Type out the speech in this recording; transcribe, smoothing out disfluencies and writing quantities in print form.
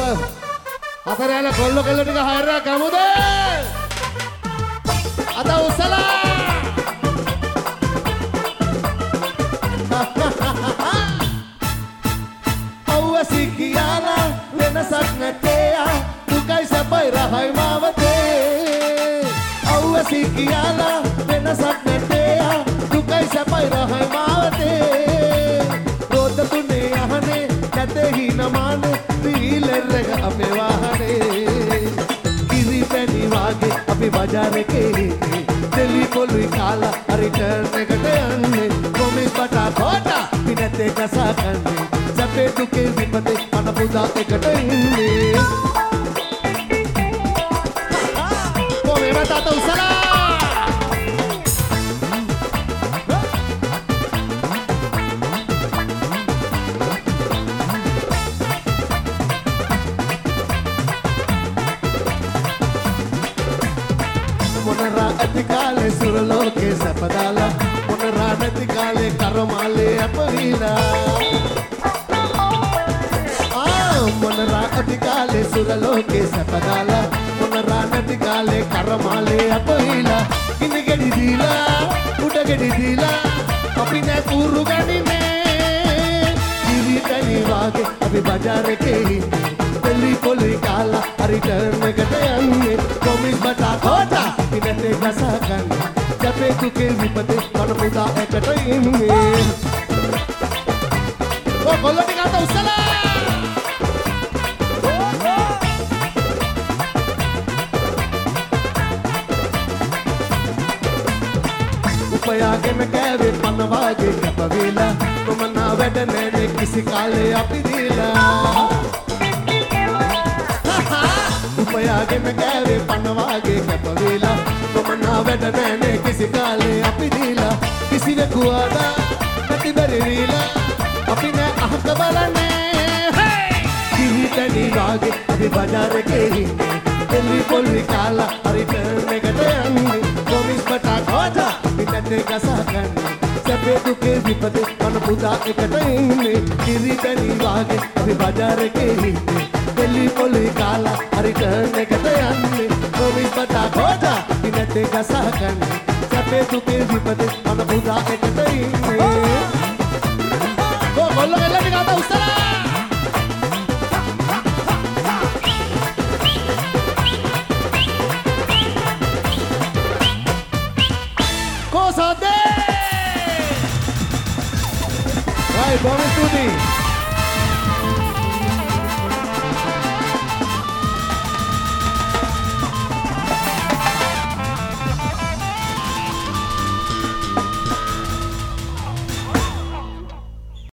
අතර යන කොල්ල කෙල්ල ටික හයරයක් ගමුද? අත උසලා අවසි කියලා වෙනසක් නැතේ දුකයි සැපයි රහයි මාවතේ අවසි කියලා වෙනසක් නැතේ දුකයි සැපයි රහයි මාවතේ රෝද තුනේ අහනේ නැතේ හිනමානේ වීලර් එක අපේ වාහනේ කිරි පැණි වාගේ අපි බජාර් එකේ දෙලි පොළුයි කාලා හරි ටර්න් එකට යන්නේ කොමිස් බටා කොටා පිනතේ ගසා කන්නේ සැපේ දුකේ විපතේ අන පුදා එකට ඉන්නේ කොමේ මතත උසලා මොනරා ඇති කාලේ සුර ලෝකේ සැපදාලා මොනරා නැති කාලේ කරමාලේ අපවිලා මොනරා ඇති කාලේ සුර ලෝකේ සැපදාලා මොනරා නැති කාලේ කරමාලේ අපවිලා කිනි ගෙඩි දීලා උඩ ගෙඩි දීලා අපි නෑ කුරු ගනින්නේ කිරි පැණි වාගේ අපි බජාර් එකේ ඉන්නේ දෙලි පොළුයි කාලා හරි ටර්න් එකට යන්නේ කොමිස් බටා කොටා පිනතේ ගසා ගන්න සැපේ දුකේ විපතේ කන පුදා එකට ඉන්නේ කොල්ල ටික අත උස්සලා උපයාගෙන කෑවේ පන වාගේ කැපවිලා කොමනා වැඩ නැනේ කිසි කාලේ අපි දීලා උපයාගෙන කෑවේ පන වාගේ කැපවිලා කොමනා වැඩ නැනේ කිසි කාලේ අපි දීලා කිසිවෙකු ආදා නැති බැරිවිලා අපි නෑ අහක බලන්නේ කිරි පැණි වාගේ අපි බජාර් එකේ ඉන්නේ දෙලි පොළුයි කාලා හරි ටර්න් එකට යන්නේ කොමිස් බටා කොටා පිටේ ගසා ගන්න සැපේ දුකේ විපතේ කන පුදා එකට ඉන්නේ කිරි පැණි වාගේ අපි බජාර් එකේ ඉන්නේ දෙලි පොළුයි කාලා හරි ටර්න් එකට යන්නේ කොමිස් බටා කොටා පිටේ ගසා ගන්න සැපේ දුකේ විපතේ කන පුදා එකට ඉන්නේ කොල්ල කෙල්ල ටික අත උස්සලා Vamos